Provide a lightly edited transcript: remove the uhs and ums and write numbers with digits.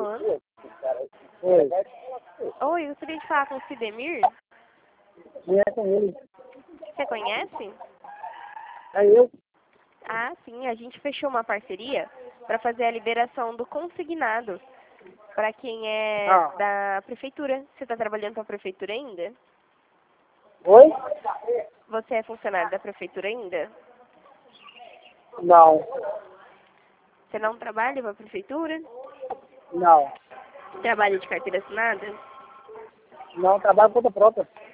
falando? Oi. Oi, eu gostaria de falar com o Cidemir. É com ele. Você conhece? É eu? Ah, sim, a gente fechou uma parceria para fazer a liberação do consignado para quem é da prefeitura. Você está trabalhando para a prefeitura ainda? Oi? Você é funcionário da prefeitura ainda? Não. Você não trabalha para a prefeitura? Não. Trabalha de carteira assinada? Não, trabalho por conta própria.